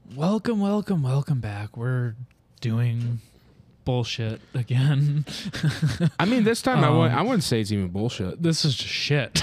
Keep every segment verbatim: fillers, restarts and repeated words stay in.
Welcome, welcome, welcome back. We're doing bullshit again. I mean, this time Um, I wouldn't, I wouldn't say it's even bullshit. This is just shit.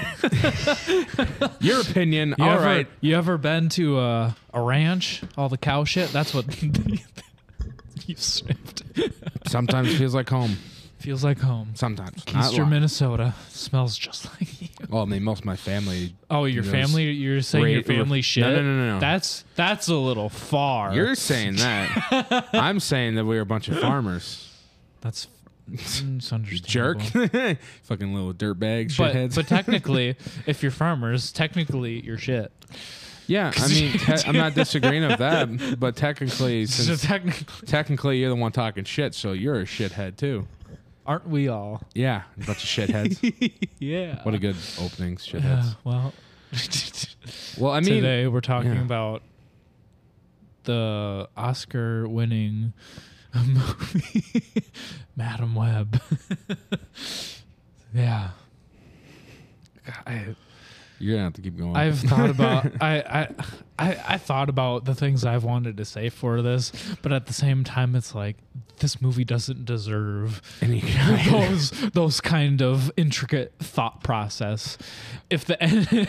Your opinion, You all ever, right. You ever been to a, a ranch? All the cow shit? That's what you sniffed. Sometimes it feels like home. Feels like home. Sometimes. Not Eastern long. Minnesota smells just like you. Well, I mean, most of my family. Oh, your knows- family? You're saying your Ra- family shit? No, no, no, no, no. That's that's a little far. You're saying that. I'm saying that we're a bunch of farmers. That's it's understandable. Jerk. Fucking little dirtbag But, shitheads. but technically, if you're farmers, technically you're shit. yeah, I mean, te- I'm not disagreeing with that, but technically, So since technically, technically you're the one talking shit, so you're a shithead too. aren't we all? Yeah, a bunch of shitheads. Yeah. What a good opening, Yeah, shitheads. well, Well, I mean, today we're talking yeah. about the Oscar-winning movie, Madam Web. Yeah. God, I, you're gonna have to keep going. I've thought about I, I I I thought about the things I've wanted to say for this, but at the same time, it's like this movie doesn't deserve Any those those kind of intricate thought process. If the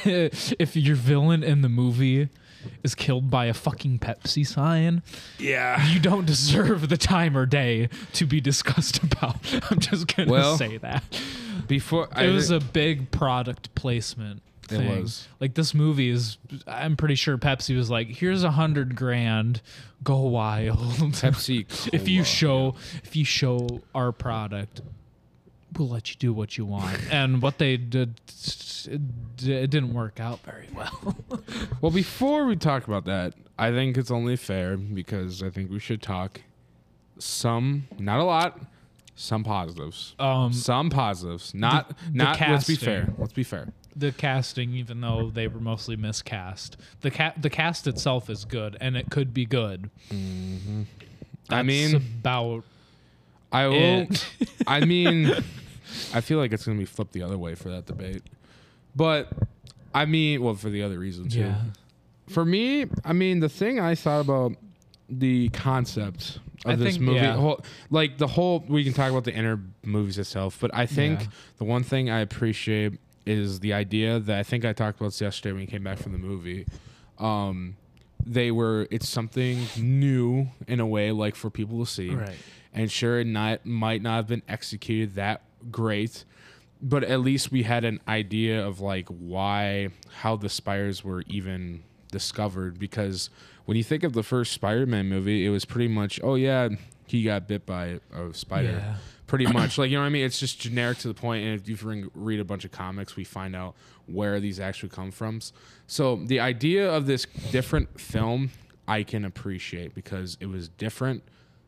if your villain in the movie is killed by a fucking Pepsi sign, yeah. you don't deserve the time or day to be discussed about. I'm just gonna Well, say that. Before I It was a big product placement It thing. was. Like this movie is, I'm pretty sure Pepsi was like, here's a hundred grand, go wild. Pepsi. if you Cola. show, if you show our product, we'll let you do what you want. And what they did, it, it didn't work out very well. Well, before we talk about that, I think it's only fair because I think we should talk some, not a lot, some positives. Um, Some positives. Not the not let's be casting. fair. Let's be fair. the casting, even though they were mostly miscast, the ca- the cast itself is good, and it could be good. I That's mean, about I will it. I mean, I feel like it's going to be flipped the other way for that debate. But I mean, well, for the other reason too. yeah. For me, I mean, the thing I thought about the concept of I this think- movie, yeah. whole, like the whole, we can talk about the inner movies itself, but I think Yeah. the one thing I appreciate is the idea that I think I talked about this yesterday when we came back from the movie. Um, they were, it's something new in a way, like for people to see. Right. And sure, it not, might not have been executed that great, but at least we had an idea of like why, how the spires were even discovered. Because when you think of the first Spider-Man movie, it was pretty much, oh yeah, he got bit by a spider. Yeah. Pretty much, like, you know what I mean? It's just generic to the point. And if you ring- read a bunch of comics, we find out where these actually come from. So the idea of this different film, I can appreciate because it was different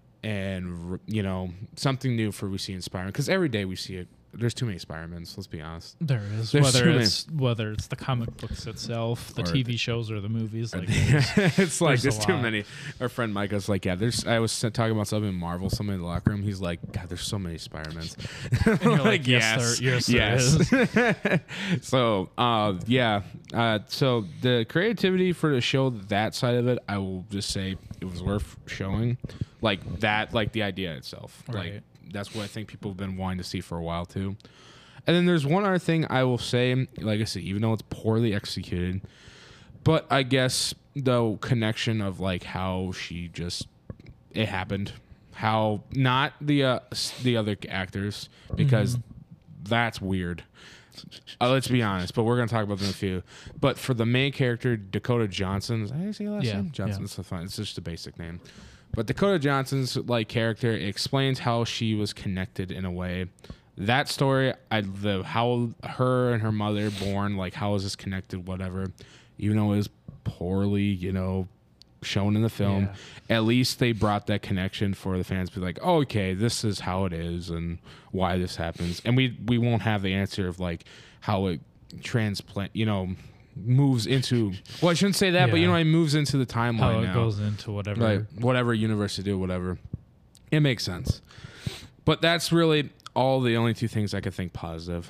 and, you know, something new for we see in Spider-Man. Because every day we see it. There's too many Spider-Mans, let's be honest. There is, There's whether too many. it's whether it's the comic books itself, the Or T V shows, or the movies. Like It's like, there's a there's too lot. many. Our friend Micah's like, yeah, there's, I was talking about something in Marvel, somebody in the locker room. He's like, God, there's so many Spider-Mans. and you're like, yes, there, yes, there is. So, uh, yeah. Uh, so the creativity for the show, that side of it, I will just say it was worth showing. Like that, like the idea itself. Right. Like that's what I think people have been wanting to see for a while too. And then there's one other thing I will say, like I said, even though it's poorly executed, but I guess the connection of like how she just, it happened. How not the uh, s- the other actors, because that's weird. Uh, let's be honest, but we're gonna talk about them in a few. But for the main character, Dakota Johnson, is that how you say her last Yeah, name? Johnson. yeah. It's fine. It's just a basic name. But Dakota Johnson's like character explains how she was connected in a way. That story, I the how her and her mother born, like how is this connected, whatever. Even though it was poorly, you know, shown in the film, at least they brought that connection for the fans to be like, oh, okay, this is how it is and why this happens. And we we won't have the answer of like how it transplant, you know, moves into. Well, I shouldn't say that, but you Yeah. know, it moves into the timeline How it now. goes into whatever. Like whatever universe to do, whatever. It makes sense. But that's really all the only two things I could think positive.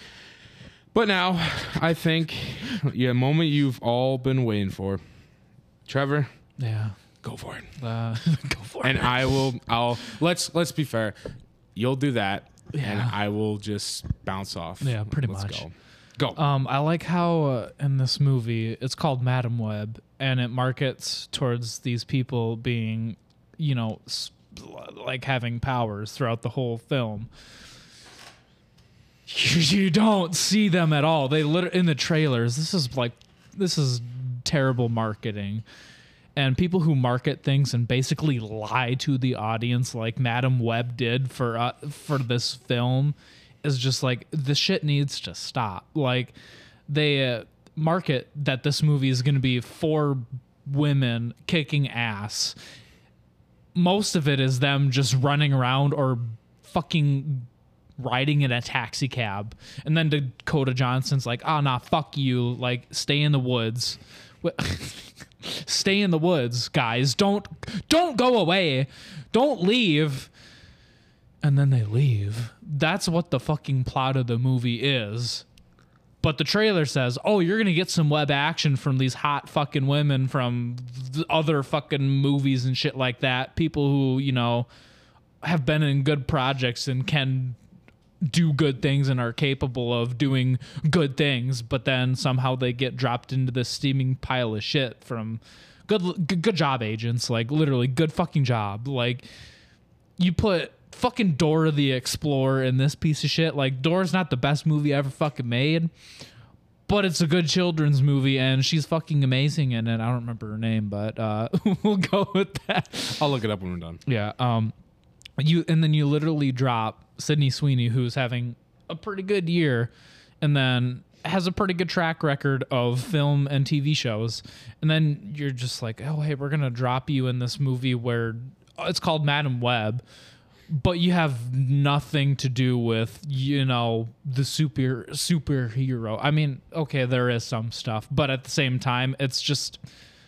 But now, I think, yeah, a moment you've all been waiting for. Trevor, Yeah. Go for it. Uh, go for And it. I will. I'll let's let's be fair. You'll do that, and Yeah. I will just bounce off. Yeah, pretty Let's much. Go. Go. Um, I like how uh, in this movie it's called Madam Web, and it markets towards these people being, you know, s- like having powers throughout the whole film. You, you don't see them at all. They literally in the trailers. This is like, this is terrible marketing. And people who market things and basically lie to the audience, like Madam Web did for uh, for this film, is just like, the shit needs to stop. Like, they uh, market that this movie is going to be four women kicking ass. Most of it is them just running around or fucking riding in a taxi cab. And then Dakota Johnson's like, oh, nah, fuck you. Like, stay in the woods. Stay in the woods, guys. Don't don't go away. Don't leave. And then they leave. That's what the fucking plot of the movie is. But the trailer says, oh, you're going to get some web action from these hot fucking women from th- other fucking movies and shit like that. People who, you know, have been in good projects and can do good things and are capable of doing good things. But then somehow they get dropped into this steaming pile of shit from good, good, good job, agents. Like, literally, good fucking job. Like, you put fucking Dora the Explorer in this piece of shit. Like, Dora's not the best movie ever fucking made, but it's a good children's movie, and she's fucking amazing in it. I don't remember her name, but uh, we'll go with that. I'll look it up when we're done. Yeah. Um, you and then you literally drop Sydney Sweeney, who's having a pretty good year, and then has a pretty good track record of film and T V shows, and then you're just like, oh hey, we're gonna drop you in this movie where it's called Madam Web, but you have nothing to do with, you know, the super superhero. I mean, okay, there is some stuff, but at the same time, it's just,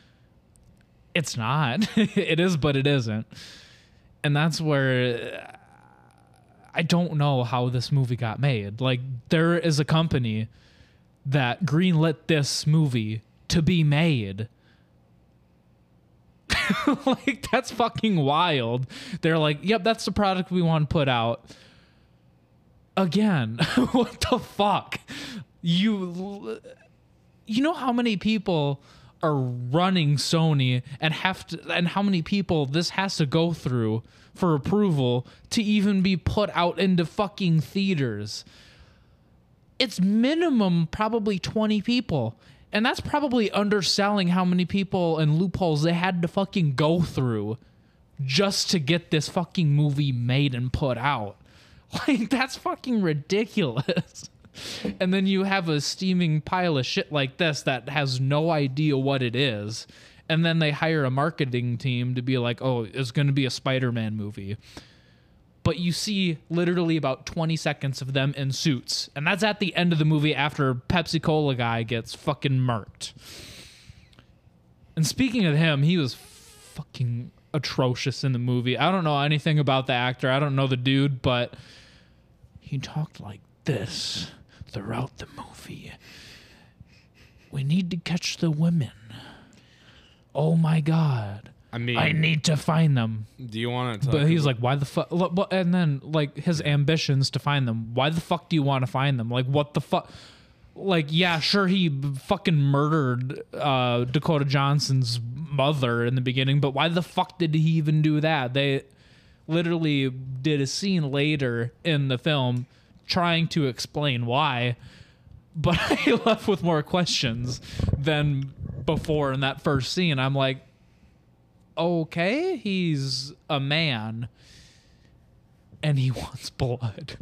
it's not. It is, but it isn't. And that's where I don't know how this movie got made. Like, there is a company that greenlit this movie to be made. Like, that's fucking wild. They're like, yep, that's the product we want to put out. Again, what the fuck? You you know how many people are running Sony and have to, and how many people this has to go through for approval to even be put out into fucking theaters? It's minimum probably twenty people. And that's probably underselling how many people and loopholes they had to fucking go through just to get this fucking movie made and put out. Like, that's fucking ridiculous. And then you have a steaming pile of shit like this that has no idea what it is. And then they hire a marketing team to be like, oh, it's going to be a Spider-Man movie. But you see literally about twenty seconds of them in suits. And that's at the end of the movie after Pepsi Cola guy gets fucking murked. And speaking of him, he was fucking atrocious in the movie. I don't know anything about the actor. I don't know the dude, but he talked like this throughout the movie. We need to catch the women. Oh my God. I mean, I need to find them. do you want to? But he's like, why the fuck? And then, like, his ambitions to find them. Why the fuck do you want to find them? Like, what the fuck? Like, yeah, sure, he fucking murdered uh, Dakota Johnson's mother in the beginning, but why the fuck did he even do that? They literally did a scene later in the film trying to explain why, but I left with more questions than before in that first scene. I'm like, okay, he's a man and he wants blood.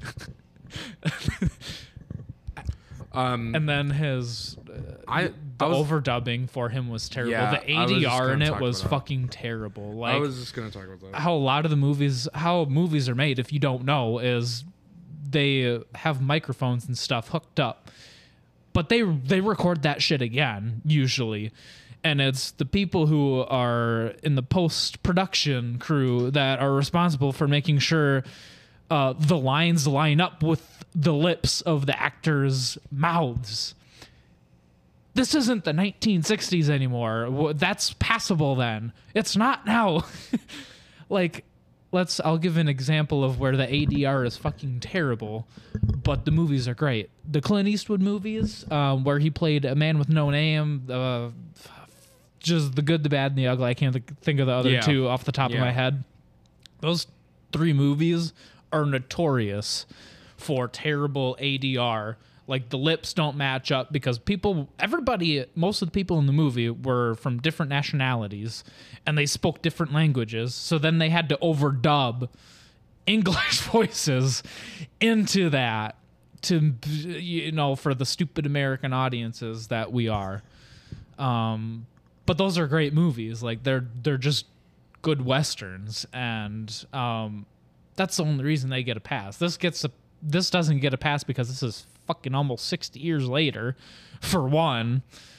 um, And then his uh, I, the I was, overdubbing for him was terrible. Yeah, the I was just A D R in gonna it talk was about that. fucking terrible. Like, I was just gonna talk about that. how a lot of the movies, how movies are made, if you don't know, is they have microphones and stuff hooked up, but they they record that shit again usually. And it's the people who are in the post-production crew that are responsible for making sure uh, the lines line up with the lips of the actors' mouths. this isn't the nineteen sixties anymore. Wh- That's passable then. It's not now. Like, let's, I'll give an example of where the A D R is fucking terrible, but the movies are great. The Clint Eastwood movies, um, where he played a man with no name, uh, just The Good, the Bad, and the Ugly. I can't th- think of the other Yeah. two off the top Yeah. of my head. Those three movies are notorious for terrible A D R. Like, the lips don't match up because people, everybody, most of the people in the movie were from different nationalities and they spoke different languages. So then they had to overdub English voices into that to, you know, for the stupid American audiences that we are. Um, but those are great movies. Like, they're, they're just good Westerns. And, um, that's the only reason they get a pass. This gets a, this doesn't get a pass because this is fucking almost sixty years later, for one.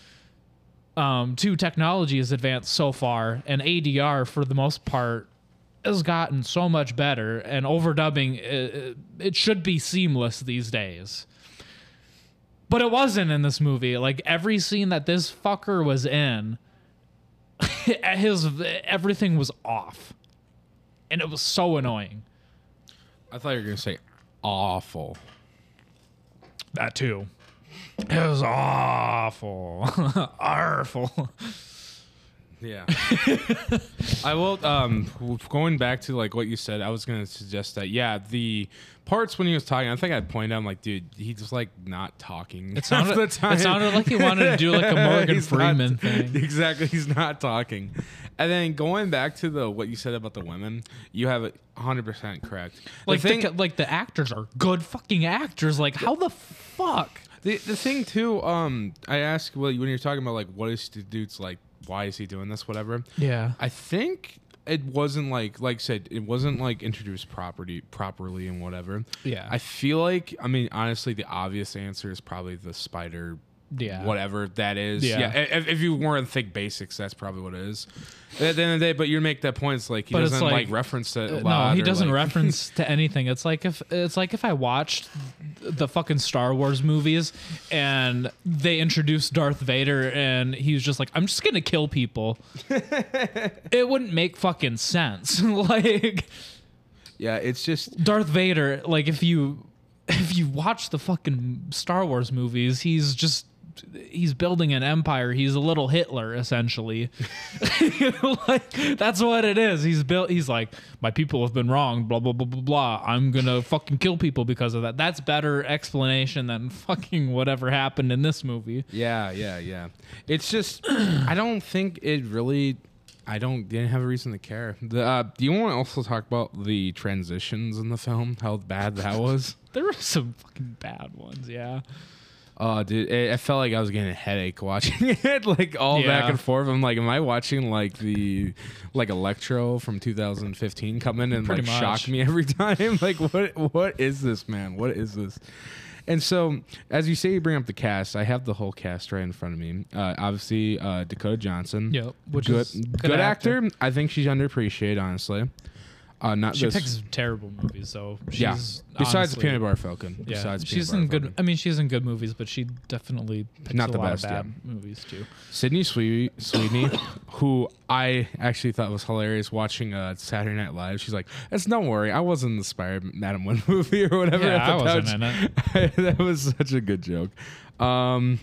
Um, two, technology has advanced so far, and A D R, for the most part, has gotten so much better, and overdubbing, it, it should be seamless these days. But it wasn't in this movie. Like, every scene that this fucker was in, his everything was off. And it was so annoying. I thought you were gonna say awful. That too. It was awful. Awful. Yeah. I will, um, going back to like what you said, I was going to suggest that, yeah, the parts when he was talking, I think I'd point out, I'm like, dude, he's just like not talking. It sounded, half the time. it sounded like he wanted to do like a Morgan He's Freeman not, thing. Exactly. He's not talking. And then going back to the what you said about the women, you have it one hundred percent correct. Like the thing, the, like the actors are good fucking actors. Like, how the fuck? the, the thing too, um, I ask, well, when you're talking about like, what is the dude's like, why is he doing this, whatever. Yeah. I think it wasn't like, like I said, it wasn't like introduced property properly and whatever. Yeah. I feel like, I mean, honestly, the obvious answer is probably the spider, Yeah. whatever that is. Yeah. Yeah. If, if you weren't to think basics, that's probably what it is. At the end of the day, but you make that point. It's like he But it's doesn't like, like- reference it a Uh, lot. no, he or, doesn't like- reference to anything. It's like if it's like if I watched the fucking Star Wars movies and they introduced Darth Vader and he was just like, I'm just gonna kill people. It wouldn't make fucking sense. Like, Yeah, it's just Darth Vader, like if you if you watch the fucking Star Wars movies, he's just he's building an empire. He's a little Hitler, essentially. Like, that's what it is. He's built. He's like, my people have been wrong. Blah blah blah blah blah. I'm gonna fucking kill people because of that. That's better explanation than fucking whatever happened in this movie. yeah, yeah, yeah. It's just I don't think it really. I don't didn't have a reason to care. The, uh, do you want to also talk about the transitions in the film? How bad that was? There were some fucking bad ones. Yeah. Oh, dude, it, I felt like I was getting a headache watching it, like all Yeah. back and forth. I'm like, am I watching like the like Electro from two thousand fifteen come in and Pretty like much. shock me every time? Like, what what is this, man? What is this? And so, as you say, you bring up the cast. I have the whole cast right in front of me. Uh, obviously, uh, Dakota Johnson. Yep. Which good, is good, good actor. actor. I think she's underappreciated, honestly. Uh, not She this. picks terrible movies, so she's yeah. Besides honestly- Peanut Butter Falcon. Yeah, Besides she's Peanut in Butter good. Falcon. I mean, she's in good movies, but she definitely picks Not a the lot best, of bad yeah. movies too. Sydney Sweeney, Sweeney who I actually thought was hilarious watching uh, Saturday Night Live. She's like, "That's don't worry, I wasn't in the Spider Madam Win movie or whatever." Yeah, at the I wasn't touch." in it. That was such a good joke. Um,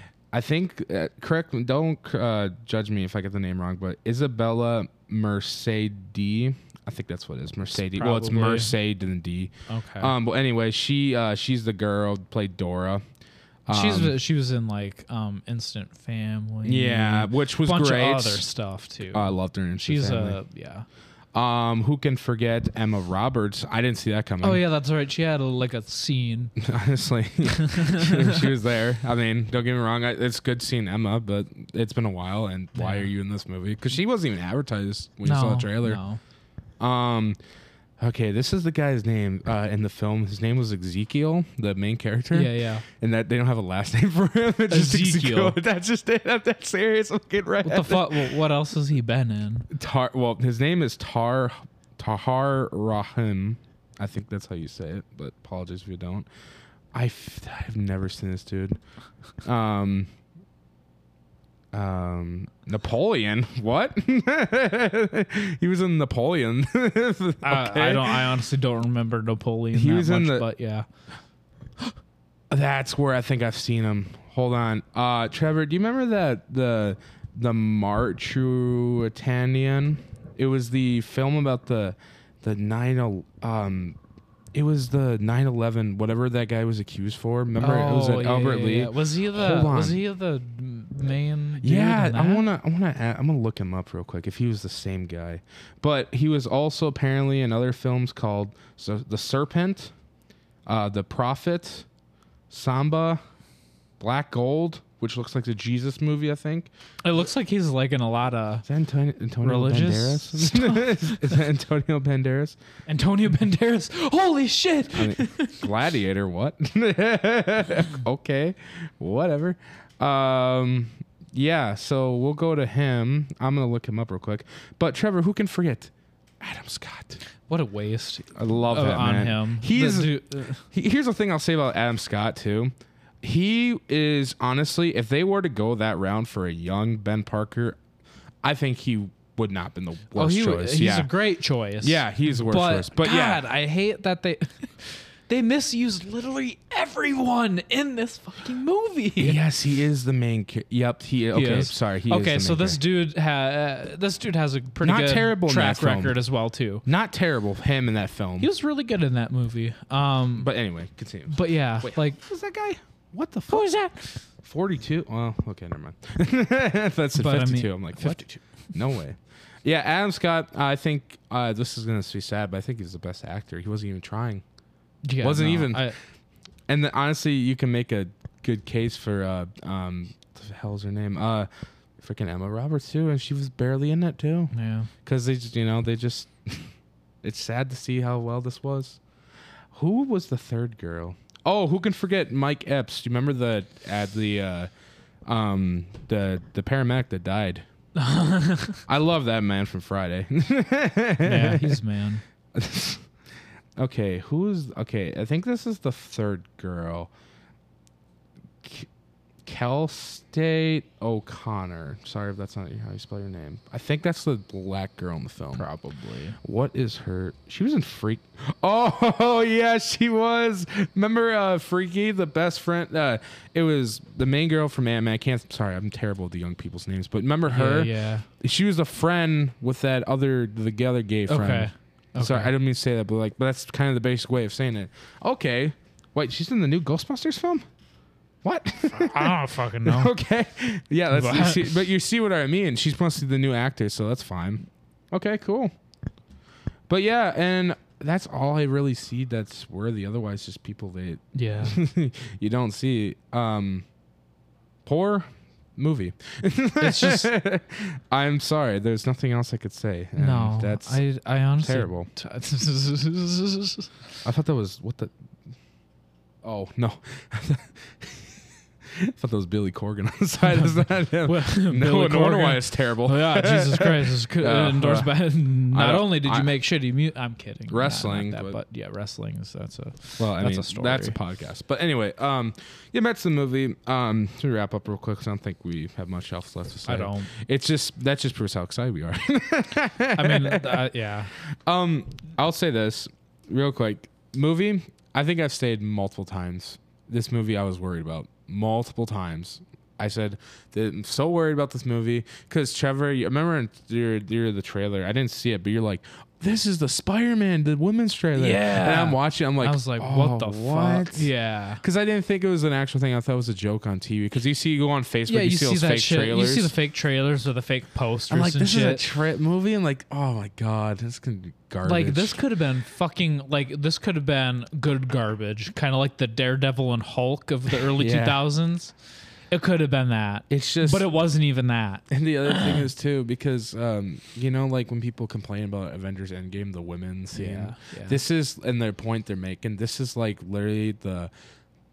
I think uh, correct. Don't uh, judge me if I get the name wrong, but Isabella Mercedes. I think that's what it is. Mercedes. Well, it's Probably. Mercedes and D. Okay. Um, but anyway, she uh, she's the girl played Dora. She's Um, she was in like um Instant Family. yeah, which was bunch great. of other stuff too. Oh, I loved her. In Instant She's Family. a yeah. Um, who can forget Emma Roberts? I didn't see that coming. Oh yeah, that's right. She had a, like a scene. Honestly, she, she was there. I mean, don't get me wrong. I, it's good seeing Emma, but it's been a while. And why Yeah. are you in this movie? Because she wasn't even advertised when you saw No, the trailer. no. Um, okay, this is the guy's name uh, in the film. His name was Ezekiel, the main character. Yeah, yeah. And that they don't have a last name for him. It's just Ezekiel. Ezekiel. That's just it. I'm that serious. I'm getting right. What the fuck? What else has he been in? Tar. Well, his name is Tar Tahar Rahim. I think that's how you say it, but apologies if you don't. I've I've never seen this dude. Um, Um, Napoleon. What? He was in Napoleon. Okay. Uh, I don't. I honestly don't remember Napoleon He that was much, in the- but yeah. That's where I think I've seen him. Hold on. Uh, Trevor, do you remember that the the Marchutanian? It was the film about the the nine um it was the nine eleven whatever that guy was accused for. Remember it was Oh, at yeah, Albert yeah, Lee. yeah. Was he the? Hold on. Was he the main? Dude Yeah, in I that? wanna, I wanna, add, I'm gonna look him up real quick if he was the same guy. But he was also apparently in other films called so The Serpent, uh, The Prophet, Samba, Black Gold, which looks like the Jesus movie, I think. It looks like he's like in a lot of Is that Antonio, Antonio religious Banderas? Is that Antonio Banderas? Antonio Banderas. Holy shit! I mean, Gladiator, what? Okay, whatever. Um, yeah, so we'll go to him. I'm gonna look him up real quick. But Trevor, who can forget Adam Scott? What a waste I love uh, that on man. him. He's The dude- uh, he, here's the thing I'll say about Adam Scott too. He is honestly, if they were to go that round for a young Ben Parker, I think he would not have been the worst oh, he, choice. he's yeah, a great choice. yeah, he's the worst but choice. But God, yeah, I hate that they they misuse literally everyone in this fucking movie. yes, he is the main. Ca- yep, he. Okay, is. sorry. He is okay, the so main this character. dude ha- uh, this dude has a pretty Not good terrible in track that film. record as well too. Not terrible. Him in that film. He was really good in that movie. Um, But anyway, continue. but yeah, Wait, like who's that guy? What the who fuck? is that? forty-two? Well, okay, never mind. That's at But I mean, fifty-two. I'm like, what? fifty-two. No way. Yeah, Adam Scott, I think uh, this is going to be sad, but I think he's the best actor. He wasn't even trying. Yeah, Wasn't no, even- I, And then, honestly, you can make a good case for, uh, um, what the hell's her name? Uh, freaking Emma Roberts, too, and she was barely in it, too. yeah. Because they just, you know, they just, it's sad to see how well this was. Who was the third girl? Oh, who can forget Mike Epps? Do you remember the at the uh, um the the paramedic that died? I love that man from Friday. Yeah, he's man. Okay, who's okay? I think this is the third girl. K- Kelsey O'Connor. Sorry if that's not how you spell your name. I think that's the black girl in the film. Probably. What is her? She was in Freak. Oh yeah, she was. Remember uh, Freaky, the best friend? Uh, it was the main girl from Ant-Man. I can't. Sorry, I'm terrible with the young people's names. But remember her? Yeah. She was a friend with that other the other gay yeah. friend. Okay. Okay. Sorry, I didn't mean to say that, but like, but that's kind of the basic way of saying it. Okay. Wait, she's in the new Ghostbusters film? What? I don't fucking know. Okay. Yeah, that's you What? see, but you see what I mean. She's mostly the new actor, so that's fine. Okay, cool. But yeah, and that's all I really see that's worthy. Otherwise, just people that Yeah. you don't see. Um, poor movie. It's just I'm sorry. There's nothing else I could say. And no. that's I I honestly terrible. T- I thought that was what the. Oh no. I thought that was Billy Corgan on the side. Is that him? Well, No, Billy no wonder Corgan. why it's terrible. Oh, yeah, Jesus Christ! It's co- Uh, endorsed uh, by. Not don't- only did you I- make shitty music, I'm kidding. Nah, not Wrestling, that, but- but, yeah, wrestling is that's a. Well, I That's mean, a story. that's a podcast. But anyway, um, yeah, that's the movie. Um, to wrap up real quick, 'cause I don't think we have much else left to say. I don't. It's just that just proves how excited we are. I mean, uh, yeah. um, I'll say this real quick. Movie, I think I've stayed multiple times. This movie, I was worried about multiple times. I said that I'm so worried about this movie because Trevor, you remember in your, your the trailer, I didn't see it, but you're like, this is the Spider-Man, the women's trailer. Yeah. And I'm watching, I'm like, I was like, oh, what the what? fuck? Yeah. Because I didn't think it was an actual thing. I thought it was a joke on T V. Because you see, you go on Facebook, Yeah, you, you see see those that fake shit. trailers. You see the fake trailers or the fake posters I'm like, and this shit. is a tra- movie, and like, oh my god, this can be garbage. Like this could have been fucking like this could have been good garbage, kind of like the Daredevil and Hulk of the early Yeah. two thousands. It could have been that, It's just, but it wasn't even that. and the other thing is too, because um, you know, like when people complain about Avengers Endgame, the women scene. Yeah, yeah. This is, and their point they're making. This is like literally the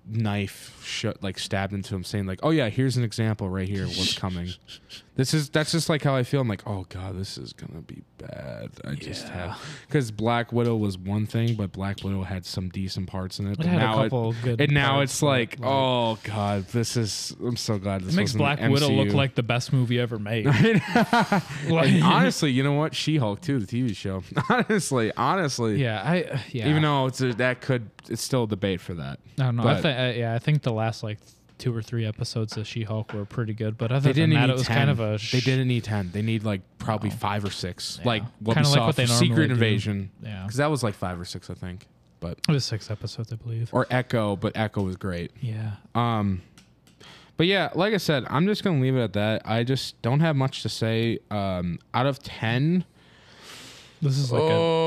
knife sh- like stabbed into him, saying like, "Oh yeah, here's an example right here of what's coming." This is that's just like how I feel. I'm like, "Oh god, this is gonna be bad." I just Yeah. have because Black Widow was one thing, but Black Widow had some decent parts in it. It But had a now couple it, good and now parts, it's but, like, like- oh god, this is. I'm so glad this It makes wasn't Black M C U. Widow look like the best movie ever made. Like- And honestly, you know what? She-Hulk too, the T V show. honestly, honestly, yeah, I yeah. even though it's a, that could, it's still a debate for that. I don't know. I but- think uh, yeah, I think the last like two or three episodes of She-Hulk were pretty good, but other They than didn't that, need it was ten. kind of a. Sh- they didn't need ten. They need like probably No. five or six, Yeah. like what Kinda we like saw what they for normally Secret do. Invasion, Yeah, because that was like five or six, I think. But it was six episodes, I believe. or Echo, but Echo was great. Yeah, Um, but yeah, like I said, I'm just gonna leave it at that. I just don't have much to say. Um, out of ten, this is like a.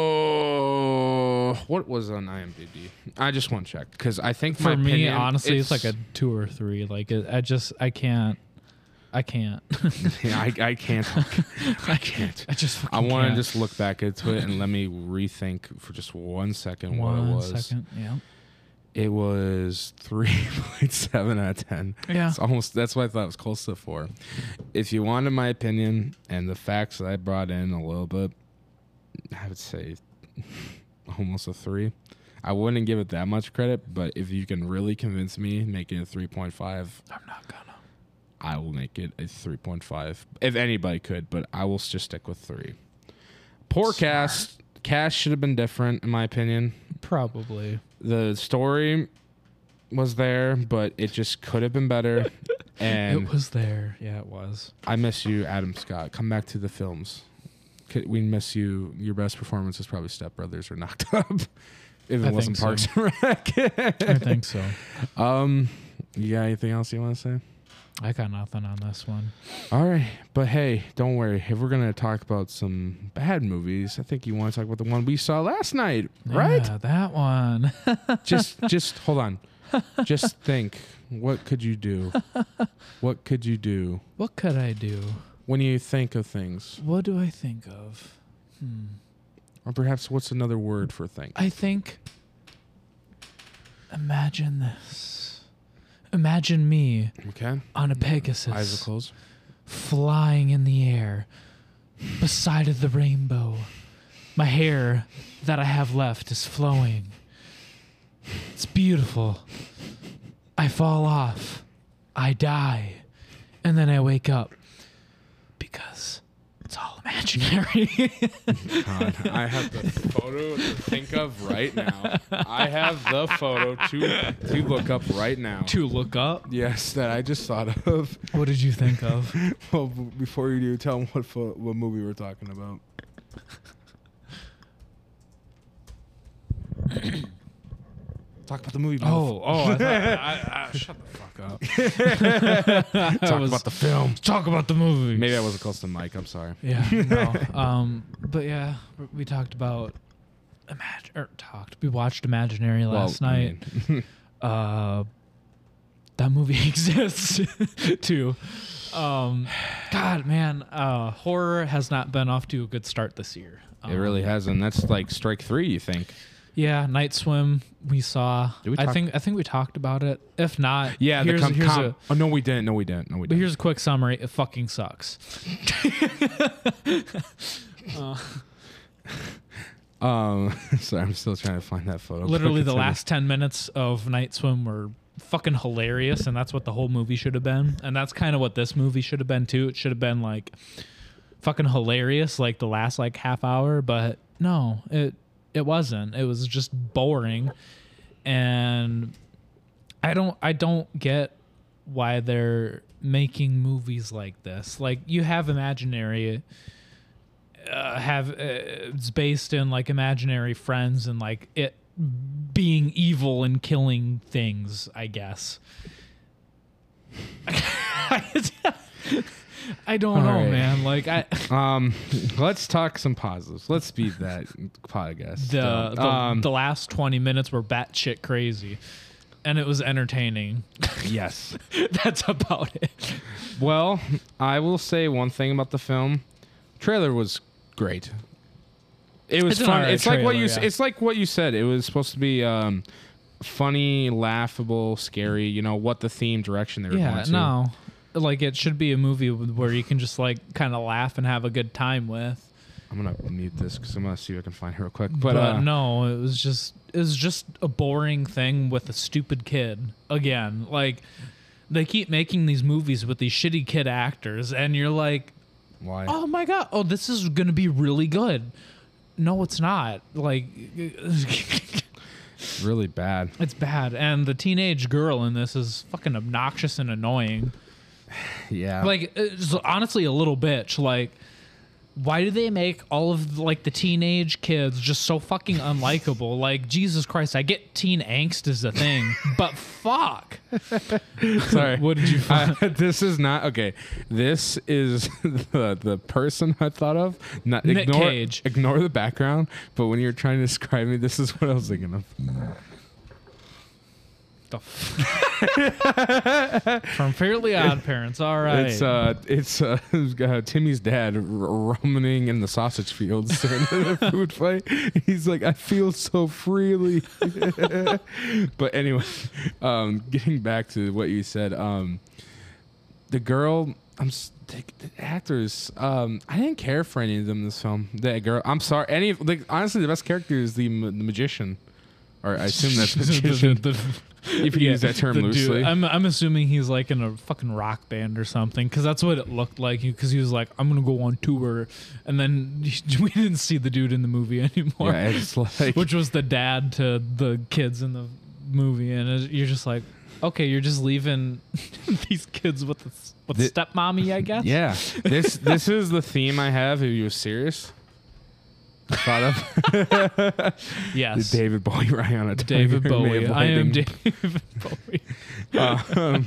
oh, what was on IMDb? I just want to check because I think For my me, opinion, honestly, it's, like a two or three. Like it, I just, I can't, I can't. yeah, I, I can't. I can't. I just. I want to can't. just look back into it and let me rethink for just one second what it One was. second. Yeah. It was three point seven out of ten. Yeah. It's almost that's what I thought it was close to four. If you wanted my opinion and the facts that I brought in a little bit, I would say almost a three. I wouldn't give it that much credit, but if you can really convince me, make it a three point five. I'm not gonna. I will make it a three point five. If anybody could, but I will just stick with three. Poor Smart. cast. Cast should have been different, in my opinion. Probably. The story was there, but it just could have been better. And It was there. Yeah, it was. I miss you, Adam Scott. Come back to the films. Could- We miss you. Your best performance is probably Step Brothers or Knocked Up. If it I wasn't think Parks and Rec. I think so. Um, you got anything else you want to say? I got nothing on this one. All right, but hey, don't worry. If we're gonna talk about some bad movies, I think you want to talk about the one we saw last night, right? Yeah, that one. just, just hold on. Just think. What could you do? What could you do What could I do? when you think of things? What do I think of? Hmm. Or perhaps what's another word for think? I think. Imagine this. Imagine me Okay. on a Eyes are Pegasus, closed. flying in the air, beside of the rainbow. My hair that I have left is flowing. It's beautiful. I fall off. I die. And then I wake up. Because it's all imaginary. God, I have the photo to think of right now. I have the photo to to look up right now. To look up. Yes, that I just thought of. What did you think of? Well, b- before you do, tell them what pho- what movie we're talking about. Talk about the movie. Oh, oh, I thought, I, I, shut the fuck up. talk was- about the film. Talk about the movie. Maybe I wasn't close to the mic. I'm sorry. Yeah, no. Um, but yeah, we talked about imagine or talked. We watched Imaginary last Well, I night. mean, uh, that movie exists too. Um, God, man, uh, horror has not been off to a good start this year. Um, it really hasn't. That's like strike three. You think? Yeah, Night Swim we saw. Did we I talk- think I think we talked about it. If not, Yeah. here's, the com- here's com- a oh no, we didn't. No, we didn't. No, we but didn't. here's a quick summary. It fucking sucks. uh, Um, sorry, I'm still trying to find that photo. literally, the Continue. last ten minutes of Night Swim were fucking hilarious, and that's what the whole movie should have been. And that's kind of what this movie should have been too. It should have been like fucking hilarious, like the last like half hour. But no, it it wasn't. It was just boring, and I don't I don't get why they're making movies like this. Like you have Imaginary. Uh, have uh, it's based in like imaginary friends and like it being evil and killing things, I guess. I don't All know, right. man. Like I Um, let's talk some positives. Let's speed that podcast. the up. the, um, the last twenty minutes were batshit crazy, and it was entertaining. yes. That's about it. Well, I will say one thing about the film. Trailer was great. It was It's an fun. alright It's like what trailer, you. yeah. It's like what you said. It was supposed to be um, funny, laughable, scary. You know what the theme direction they were Yeah, going to. no. Like, it should be a movie where you can just, like, kind of laugh and have a good time with. I'm going to mute this because I'm going to see if I can find it real quick. But, But, uh, no, it was just it was just a boring thing with a stupid kid. Again, like, they keep making these movies with these shitty kid actors, and you're like, why? oh my god, oh, this is gonna be really good. No, it's not. Like, It's really bad. it's bad, and the teenage girl in this is fucking obnoxious and annoying. Yeah. Like, it's honestly a little bitch. Like, why do they make all of like the teenage kids just so fucking unlikable? Like, Jesus Christ, I get teen angst is a thing, but fuck. Sorry. What did you find? Uh, this is not okay. This is the the person I thought of. Not Nick ignore Cage. ignore the background. But when you're trying to describe me, this is what I was thinking of. The f- From Fairly Odd Parents. All right. It's uh, it's uh, uh, Timmy's dad r- rummaging in the sausage fields during the food fight. He's like, I feel so freely. But anyway, um, getting back to what you said, um, the girl, I'm s- the, the actors. Um, I didn't care for any of them in this film. That girl, I'm sorry. Any like honestly, the best character is the, ma- the magician, or I assume that's magician. The- the- if you yeah, use that term the dude. loosely. I'm I'm assuming he's like in a fucking rock band or something, because that's what it looked like. Because he was like, I'm gonna go on tour, and then we didn't see the dude in the movie anymore. Yeah, it's like Which was the dad to the kids in the movie, and it, you're just like, okay, you're just leaving these kids with the, with The- stepmommy, I guess. yeah. This this is the theme I have. If you were serious. Thought of Yes. the David Bowie Rihanna. David Tiger Bowie. May I am Lighting. David Bowie. um,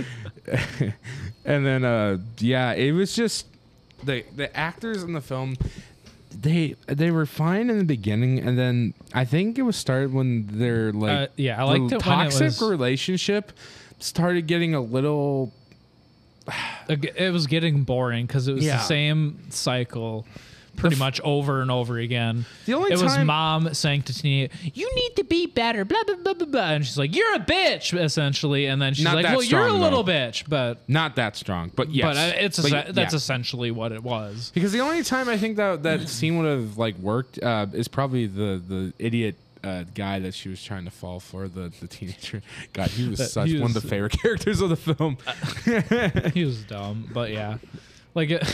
and then uh, yeah, it was just the the actors in the film. They they were fine in the beginning, and then I think it was started when their like Uh, yeah, I liked the it when it toxic was- relationship started getting a little. It was getting boring because it was Yeah. the same cycle pretty f- much over and over again. The only it was time- mom saying to Tina, "You need to be better," blah blah blah blah blah, and she's like, "You're a bitch," essentially, and then she's Not like, that "Well, you're a strong, little though. bitch," but Not that strong, but yes, but uh, it's But es- that's yeah. essentially what it was. Because the only time I think that that scene would have like worked uh, is probably the the idiot uh, guy that she was trying to fall for, the the teenager. God, he was That- such he one of was- the favorite characters of the film. He was dumb, but yeah, like it,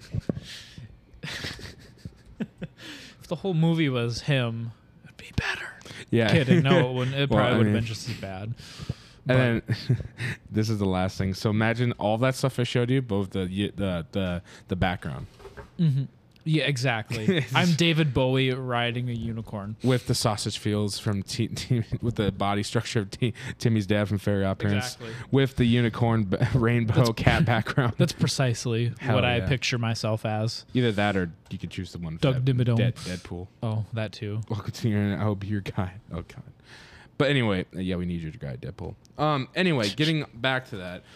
if the whole movie was him, it'd be better. Yeah, Kidding, no, it wouldn't. It Well, probably I would have mean- been just as bad. And then this is the last thing. So imagine all that stuff I showed you, both the y- the the the background Yeah, exactly. I'm David Bowie riding a unicorn. with the sausage fields from T- T- with the body structure of T- Timmy's dad from Fairy Odd Parents, Exactly. with the unicorn b- rainbow cat background. That's precisely Hell what I yeah. picture myself as. Either that, or you could choose the one. Doug Dead, Dimmadome. Dead, Deadpool. Oh, that too. Welcome to your. I'll be your guy. Oh God. But anyway, yeah, we need your guy, Deadpool. Um. Anyway, getting back to that,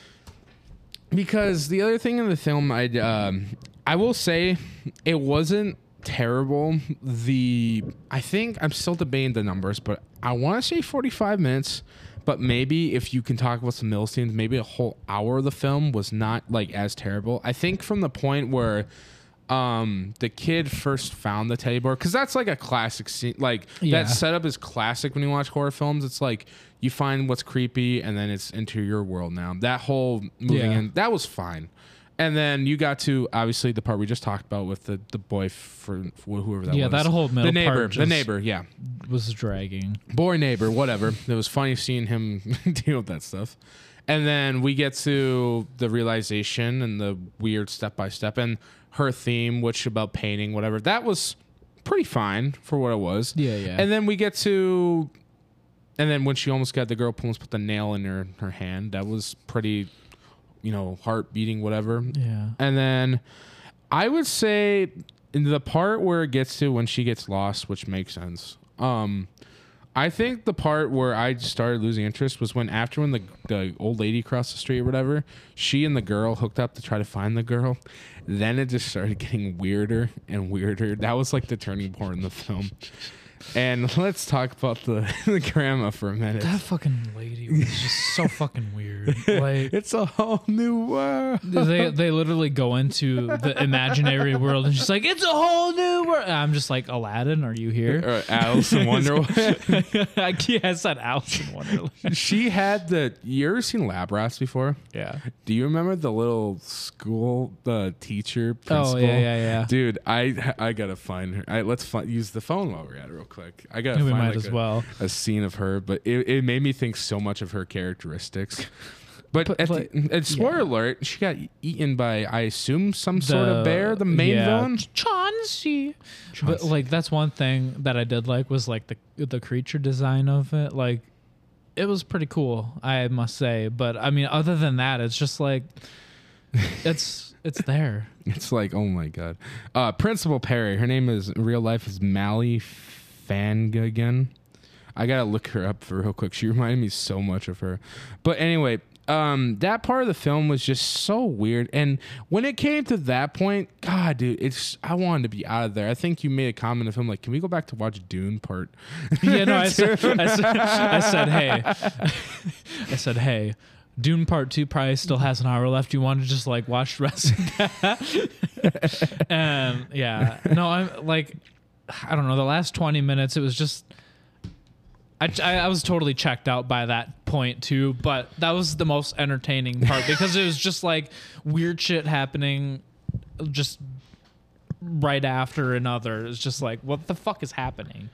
because the other thing in the film, I um, I will say, it wasn't terrible. The I think I'm still debating the numbers, but I want to say forty-five minutes. But maybe if you can talk about some middle scenes, maybe a whole hour of the film was not like as terrible. I think from the point where um the kid first found the teddy bear, because that's like a classic scene, like Yeah. that setup is classic when you watch horror films. It's like you find what's creepy and then it's into your world now. That whole moving Yeah. in, that was fine. And then you got to obviously the part we just talked about with the the boy for, for whoever that Yeah, was. that whole middle the neighbor part the just- neighbor yeah Was dragging. boy neighbor, whatever. It was funny seeing him deal with that stuff. And then we get to the realization and the weird step by step and her theme, which about painting, whatever. That was pretty fine for what it was. Yeah, yeah. And then we get to, and then when she almost got the girl almost put the nail in her her hand, that was pretty, you know, heart beating, whatever. Yeah. And then I would say in the part where it gets to when she gets lost, which makes sense. Um, I think the part where I started losing interest was when after when the the old lady crossed the street or whatever, she and the girl hooked up to try to find the girl. Then it just started getting weirder and weirder. That was like the turning point in the film. And let's talk about the, the grandma for a minute. That fucking lady was just so fucking weird. Like, It's a whole new world. they they literally go into the imaginary world and she's like, it's a whole new world. And I'm just like, Aladdin, are you here? Or Alice in Wonderland. I can't I said Alice in Wonderland. She had the. You ever seen Lab Rats before? Yeah. Do you remember the little school, the teacher principal? Oh yeah, yeah, yeah. Dude, I I gotta find her. I, let's find, use the phone while we're at it real quick. I gotta We find might like as a, well. a scene of her, but it, it made me think so much of her characteristics. But, But- at but- the, and spoiler yeah. alert, she got eaten by, I assume, some sort of bear, the main yeah, villain. Chauncey. But Chauncey. like that's one thing that I did like was like the the creature design of it. Like it was pretty cool, I must say. But I mean, other than that, it's just like it's it's there. It's like, oh my god. Uh, Principal Perry. Her name is in real life is Mally Fangagan. I gotta look her up for real quick. She reminded me so much of her. But anyway, um, that part of the film was just so weird. And when it came to that point, God, dude, it's I wanted to be out of there. I think you made a comment of him like, can we go back to watch Dune part? Yeah, no, I said, I said, I said, hey, I said, hey, Dune Part Two probably still has an hour left. You want to just like watch the rest of that? And yeah, no, I'm like, I don't know. The last twenty minutes, it was just. I, I, I was totally checked out by that point too, but that was the most entertaining part because it was just like weird shit happening just right after another. It's just like, what the fuck is happening?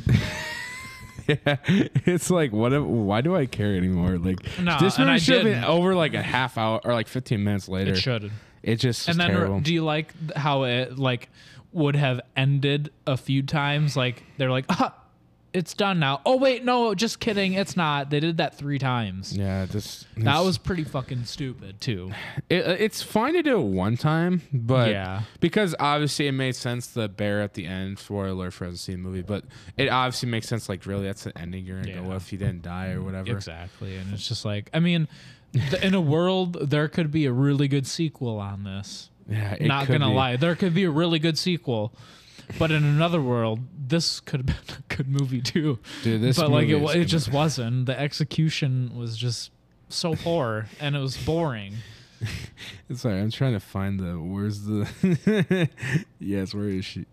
Yeah, it's like, what? if- Why do I care anymore? Like, No, this and movie I should have been didn't. over like a half hour or like fifteen minutes later. It should. It just was And then terrible. do you like how it like would have ended a few times? Like they're like, ah, it's done now. Oh wait, no, just kidding. It's not. They did that three times. Yeah, this That this- was pretty fucking stupid too. It, it's fine to do it one time, but Yeah. because obviously it made sense the bear at the end. Spoiler alert for hasn't seen the movie, but it obviously makes sense. Like, really, that's the ending you're gonna go Yeah. with if he didn't die or whatever. Exactly. And it's just like, I mean, th- in a world, there could be a really good sequel on this. Yeah, it Not could gonna be. lie, there could be a really good sequel. But in another world, this could have been a good movie too. Dude, this but like movie it, wa- is it gonna- just wasn't. The execution was just so poor, and it was boring. Sorry, I'm trying to find the. Where's the? Yes, where is she?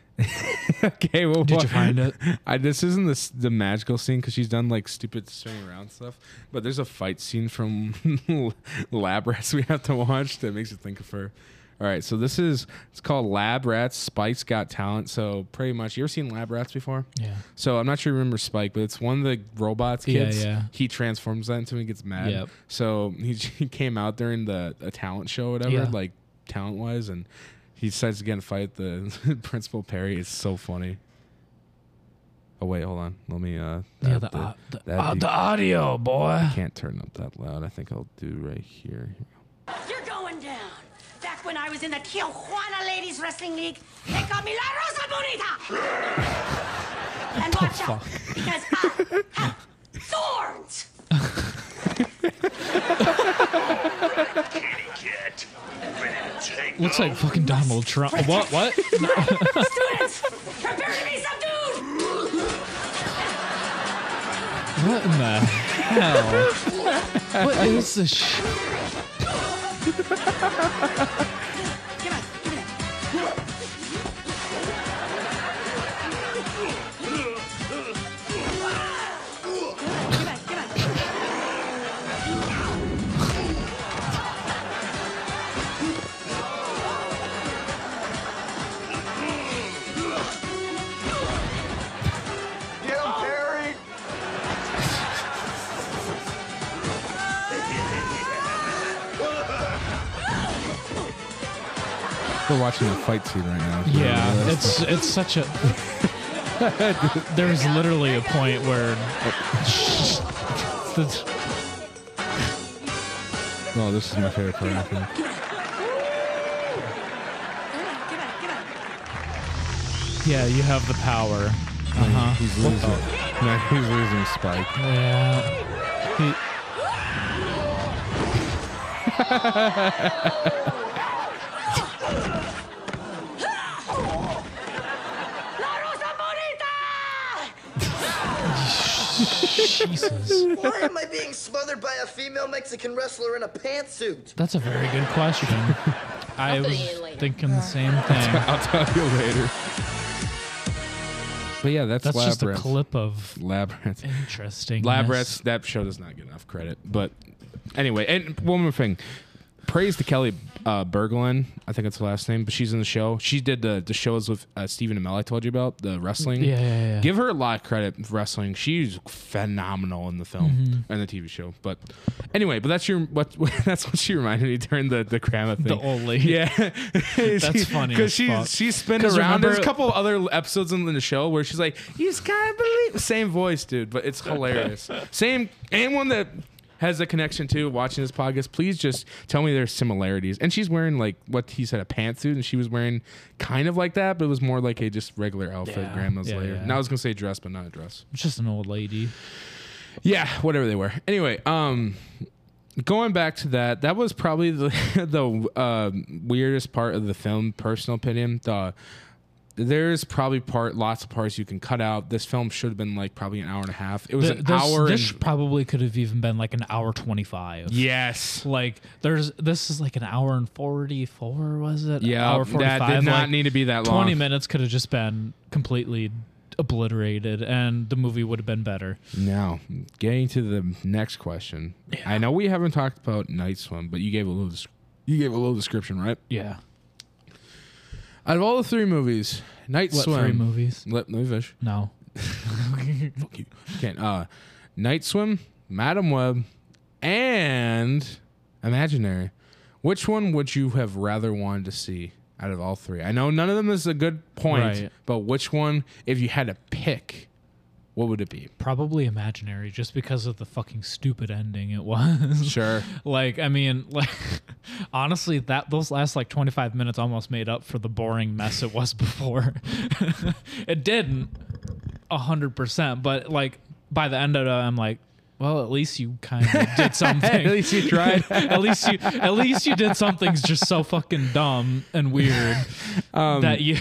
Okay, well, Did what- you find it? I this isn't the s- the magical scene because she's done like stupid swing around stuff. But there's a fight scene from Lab Rats we have to watch that makes you think of her. All right, so this is it's called Lab Rats. Spike's Got Talent. So pretty much, you ever seen Lab Rats before? Yeah. So I'm not sure you remember Spike, but it's one of the robots Yeah, kids. yeah. He transforms that into and gets mad. Yep. So he, he came out during the a talent show, or whatever, Yeah. like talent wise, and he decides to get in a fight the Principal Perry. It's so funny. Oh wait, hold on. Let me. Uh, Yeah, add the, the- au- the, that'd au- be- the audio, boy. can't turn up that loud. I think I'll do right here. You're going down. Back when I was in the Tijuana Ladies Wrestling League, they called me La Rosa Bonita. And watch out, because I have thorns. Kitty cat. Ready to take Looks like off? fucking Donald Trump. What? What? Students, prepare to be subdued. What in the hell? What is this shit? Give it, give it. Give it, give it. Get him, Perry! We're watching the fight scene right now. Yeah, it's it's such a. There's literally a point where. the- Oh, this is my favorite part. I think. Give it, give it. yeah, you have the power. Uh huh. He's losing. No, he's losing Spike. Yeah. He, La Rosa Bonita! Jesus. Why am I being smothered by a female Mexican wrestler in a pantsuit? That's a very good question. I fill was you in later. thinking the same thing. I'll tell you later. But yeah, that's, That's just a Labyrinth. clip of Labyrinth. interesting. Labyrinth. That show does not get enough credit. But anyway, and one more thing. Praise to Kelly uh, Berglund. I think that's her last name, but she's in the show. She did the the shows with uh, Stephen Amell I told you about, the wrestling. Yeah, yeah, yeah. Give her a lot of credit for wrestling. She's phenomenal in the film Mm-hmm. and the T V show. But anyway, but that's your what that's what she reminded me during the the grandma thing. The old lady. Yeah, That's funny because as she's fuck. she's spinning 'Cause around. There's a remember- couple of other episodes in the show where she's like, "You just gotta believe." Same voice, dude, but it's hilarious. Same. Anyone that has a connection to watching this podcast, please just tell me there's similarities. And she's wearing like what he said, a pantsuit, and she was wearing kind of like that, but it was more like a just regular outfit. Yeah, Grandma's yeah, later. yeah. Now I was gonna say dress, but not a dress. It's just an old lady. Yeah, whatever they were. Anyway, um, going back to that, that was probably the the uh, weirdest part of the film. Personal opinion. The there's probably part lots of parts you can cut out. This film should have been like probably an hour and a half. It was Th- an this, hour. This and, probably could have even been like an hour twenty-five. yes. Like there's this is like an hour and forty-four, was it? Yeah, hour that did not like, need to be that long. twenty minutes could have just been completely obliterated, and the movie would have been better. Now, getting to the next question. I know we haven't talked about Night Swim, but you gave a little des- you gave a little description, right? Yeah. Out of all the three movies, Night What Swim. three movies? Let, let me finish. No. Fuck you. Can't. Uh, Night Swim, Madam Web, and Imaginary. Which one would you have rather wanted to see out of all three? I know none of them is a good point, Right. but which one, if you had to pick, what would it be? Probably Imaginary, just because of the fucking stupid ending it was. Sure. Like, I mean, like, honestly, that those last like twenty-five minutes almost made up for the boring mess it was before. It didn't a hundred percent, but like by the end of it, I'm like, well, at least you kind of did something. At least you tried. at least you, at least you did something just so fucking dumb and weird Um, that you,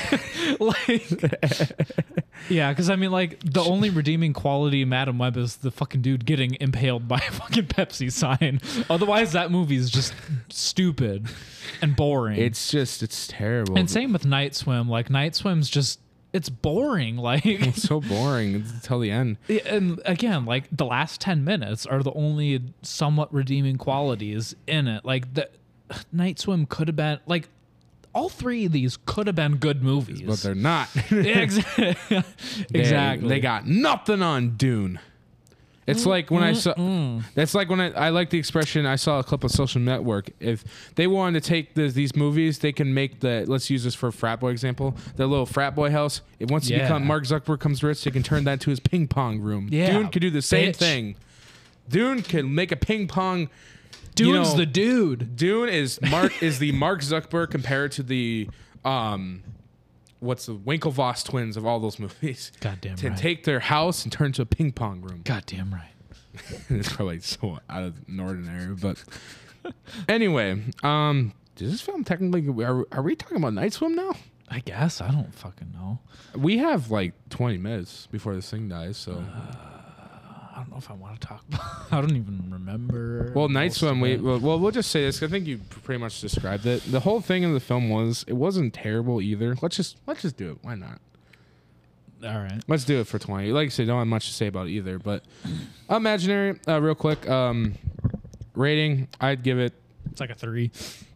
like, yeah. Because I mean, like, the only redeeming quality in Madam Web is the fucking dude getting impaled by a fucking Pepsi sign. Otherwise, that movie is just stupid and boring. It's just, it's terrible. and same with Night Swim. Like, Night Swim's just, it's boring. Like, It's so boring until the end. Yeah, and again, like the last ten minutes are the only somewhat redeeming qualities in it. Like the Night Swim could have been like all three of these could have been good movies, But they're not. Yeah, exa- They- exactly. They, got nothing on Dune. It's like when I saw. That's like when I, I like the expression. I saw a clip of Social Network. If they wanted to take the, these movies, they can make the. Let's use this for a frat boy example. The little frat boy house. If once you Yeah. become Mark Zuckerberg becomes rich, they can turn that into his ping pong room. Yeah, Dune could do the same bitch. thing. Dune can make a ping pong. Dude's you know, the dude. Dune is Mark is the Mark Zuckerberg compared to the um, what's the Winklevoss twins of all those movies. Goddamn to right. take their house and turn it into a ping pong room. Goddamn right. It's probably so out of the ordinary, but anyway, um, does this film technically are, are we talking about Night Swim now? I guess I don't fucking know. We have like twenty minutes before this thing dies, so I don't know if I want to talk about. I don't even remember. well, Night most Swim. of We it. well, well, we'll just say this. I think you pretty much described it. The whole thing in the film was it wasn't terrible either. Let's just let's just do it. Why not? All right. Let's do it for twenty. Like I said, don't have much to say about it either. But Imaginary, uh, real quick, um, rating. I'd give it. It's like a three.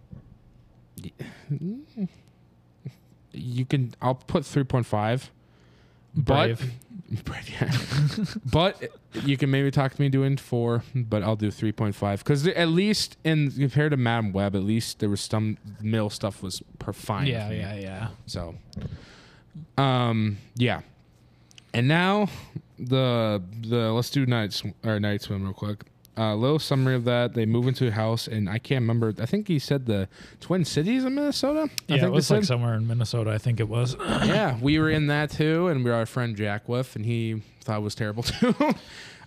You can. I'll put three point five. Brave. But, but you can maybe talk to me doing four, but I'll do three point five because at least in compared to Madam Web, at least there was some middle stuff was per fine. Yeah, with me. yeah, yeah. So, um, yeah. And now the the let's do night Sw- or Night Swim real quick. A uh, little summary of that. They move into a house, and I can't remember. I think he said the Twin Cities in Minnesota. I Yeah, think it they was like said. somewhere in Minnesota. I think it was. Yeah, we were in that too, and we were our friend Jack with, and he thought it was terrible too.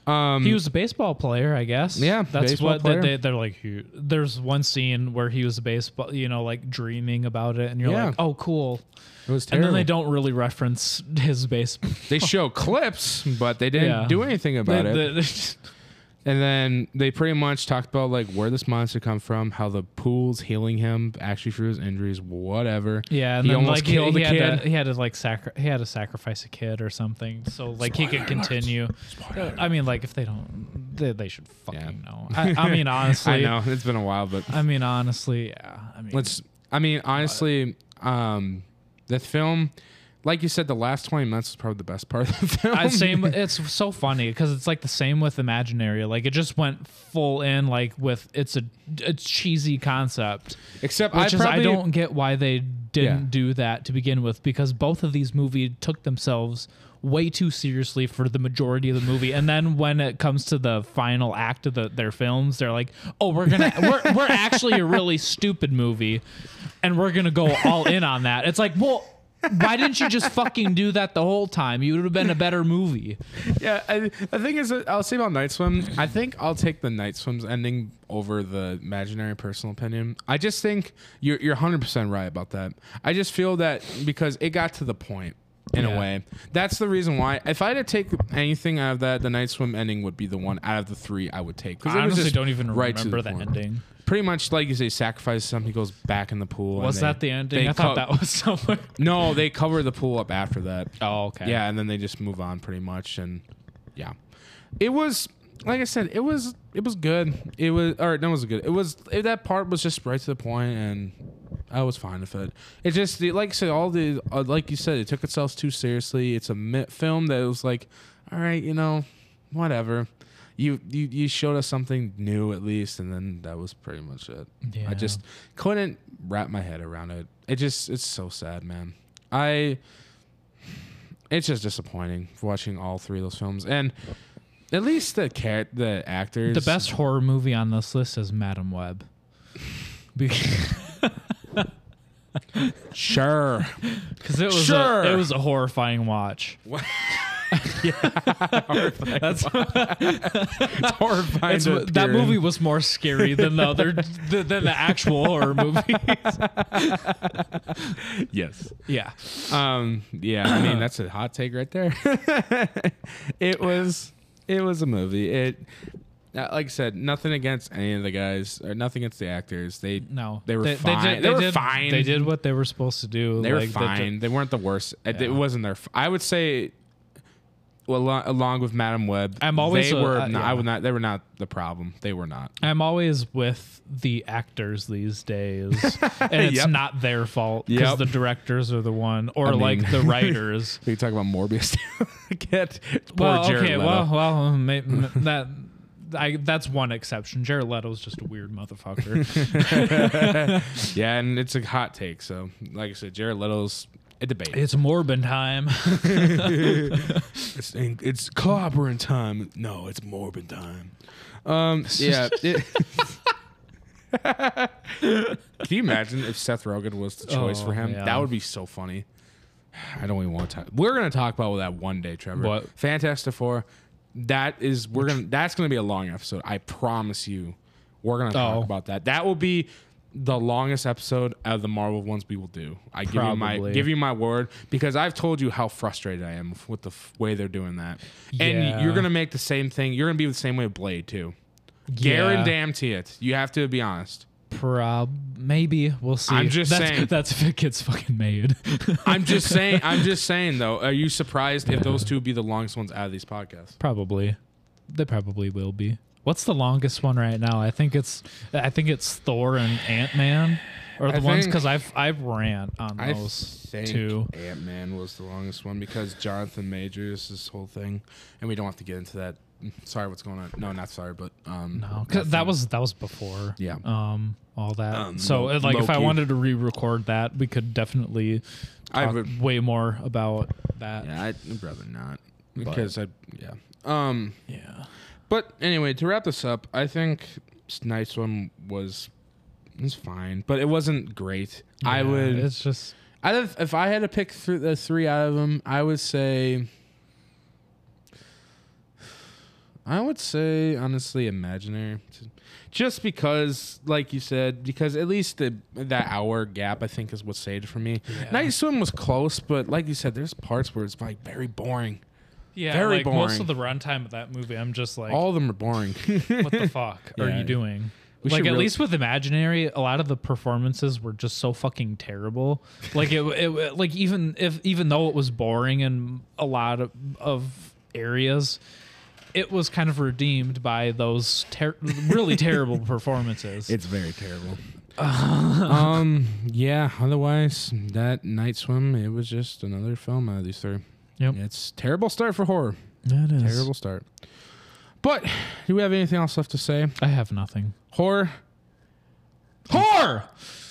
Um, He was a baseball player, I guess. Yeah, that's baseball what player. They, they're like. he- There's one scene where he was a baseball, you know, like dreaming about it, and you're Yeah. like, oh, cool. it was And terrible. then they don't really reference his baseball. They show clips, but they didn't Yeah. do anything about They- it. they- And then they pretty much talked about like where this monster come from, how the pool's healing him actually for his injuries, whatever. Yeah, and he then almost like he, killed he a had kid. to, he had to like sacri- he had to sacrifice a kid or something, so like he could continue. I mean, like if they don't, they, they should fucking Yeah. know. I, I mean, honestly, I know it's been a while, but I mean, honestly, yeah. I mean, let's. I mean, honestly, um, the film, like you said, the last twenty minutes was probably the best part of the film. I same. It's so funny because it's like the same with Imaginary. Like it just went full in, like with it's a, a cheesy concept. Except Which I is probably I don't get why they didn't Yeah. do that to begin with, because both of these movies took themselves way too seriously for the majority of the movie, and then when it comes to the final act of the, their films, they're like, "Oh, we're gonna we're we're actually a really stupid movie, and we're gonna go all in on that." It's like, well, why didn't you just fucking do that the whole time? You would have been a better movie. Yeah, I, the thing is, that I'll say about Night Swim. I think I'll take the Night Swim's ending over the Imaginary personal opinion. I just think you're you're one hundred percent right about that. I just feel that because it got to the point in Yeah. a way. That's the reason why. If I had to take anything out of that, the Night Swim ending would be the one out of the three I would take. 'Cause I it was honestly just don't even right to remember the, point. ending. Pretty much like you say, sacrifices something, he goes back in the pool. and Was they- that the ending? they I thought co- that was somewhere. No, they cover the pool up after that. Oh, okay. Yeah, and then they just move on pretty much, and yeah, it was like I said, it was it was good. It was or no, it was good. It was it, that part was just right to the point, and I was fine with it. It just like I said, all the uh, like you said, it took itself too seriously. It's a mi- film that was like, all right, you know, whatever. You, you you showed us something new at least, and then that was pretty much it. Yeah. I just couldn't wrap my head around it. It just it's so sad, man. I it's just disappointing watching all three of those films, and at least the cat the actors. The best horror movie on this list is Madam Web. Because sure. it was Sure. a, it was a horrifying watch. That's It's horrifying. it's, to that appear movie in. was more scary than the other th- than the actual horror movie. Yes. Yeah. Um. Yeah. I mean, that's a hot take right there. It was. It was a movie. It. uh, Like I said, nothing against any of the guys, or nothing against the actors. They No, They were fine. did, They were did, fine. They did what they were supposed to do. They were like, fine. They weren't the worst. It, Yeah. it wasn't their. F- I would say, well, along, along with Madam Web, I'm always they a- were. uh, not, yeah. I would not. They were not the problem. They were not. I'm always with the actors these days, and it's Yep. not their fault because Yep. the directors are the one, or I mean- like the writers. We can talk about Morbius. Get poor well, Jared okay, Leto. well, well, may, m- that. I, that's one exception. Jared Leto's just a weird motherfucker. Yeah, and it's a hot take. So, like I said, Jared Leto's a debate. It's Morbin time. It's it's clobbering time. No, it's Morbin time. Um, yeah. It, can you imagine if Seth Rogen was the choice Oh, for him? yeah. That would be so funny. I don't even want to talk. We're gonna talk about that one day, Trevor. What? Fantastic Four. That is we're gonna. That's gonna be a long episode. I promise you. We're gonna talk Oh. about that. That will be the longest episode out of the Marvel ones we will do. I give you my Probably. give you my word, because I've told you how frustrated I am with the f- way they're doing that. And Yeah. you're gonna make the same thing. You're gonna be the same way with Blade too. Yeah. Guarantee it. You have to be honest. Prob maybe we'll see. I'm just that's, saying. That's if it gets fucking made. I'm just saying. I'm just saying though. Are you surprised if those two be the longest ones out of these podcasts? Probably, they probably will be. What's the longest one right now? I think it's I think it's Thor and Ant Man, or the I ones think- because I've I've rant on I those think two. Ant Man was the longest one because Jonathan Majors, this whole thing, and we don't have to get into that. Sorry, what's going on? No, not sorry, but um, No, 'cause that was that was before. Yeah. Um, all that. Um, so Lo- uh, like, if I Loki. wanted to re-record that, we could definitely I talk would- way more about that. yeah, I'd rather not because I yeah. Um, Yeah. but anyway, to wrap this up, I think Night Swim was was fine, but it wasn't great. I Yeah, would. It's just. I if I had to pick th- the three out of them, I would say. I I would say honestly imaginary, just because, like you said, because at least the, that hour gap I think is what saved it for me. Yeah. Night Swim was close, but like you said, there's parts where it's like very boring. Yeah, very like boring. most of the runtime of that movie, I'm just like, all of them are boring. What the fuck Yeah. are you doing? We Like should at really- least with Imaginary, a lot of the performances were just so fucking terrible. Like it, it like even if even though it was boring in a lot of, of areas, it was kind of redeemed by those ter- really terrible performances. It's very terrible. um. Yeah. Otherwise, that Night Swim, it was just another film out of these three. Yep. It's terrible start for horror. That is Terrible start. But do we have anything else left to say? I have nothing. Horror. Horror.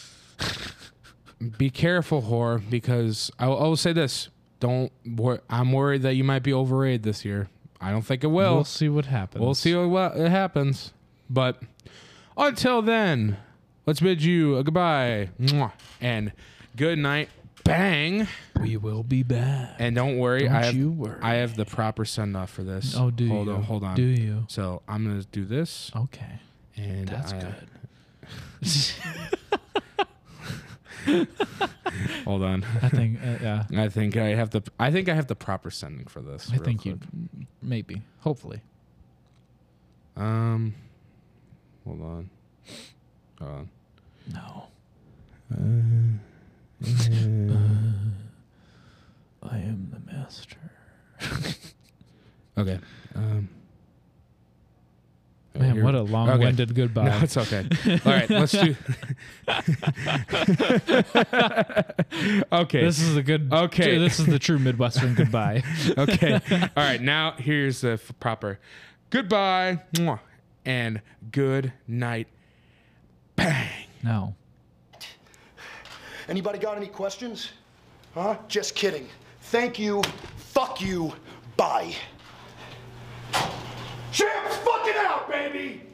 Be careful, horror, because I will, I will say this: don't. Wor- I'm worried that you might be overrated this year. I don't think it will. We'll see what happens. We'll see what it happens. But until then, let's bid you a goodbye Mwah. And good night. Bang. We will be back. And don't worry, Don't I have you worry. I have the proper send off for this. Oh, do hold you? on, hold on. Do you? So I'm gonna do this. Okay. And That's I- good. Hold on. I think, uh, yeah. I think I have the I think I have the proper sending for this. I real think quick. you maybe, hopefully. Um, hold on. Hold on. No. Uh, I am the master. Okay. Um. uh, Man, here- what a long-winded goodbye. No, it's okay. All right, let's do. Okay. This is a good. Okay. This is the true Midwestern goodbye. Okay. All right. Now here's the f- proper goodbye mwah, and good night. Bang. No. Anybody got any questions? Huh? Just kidding. Thank you. Fuck you. Bye. Champs fucking out, baby!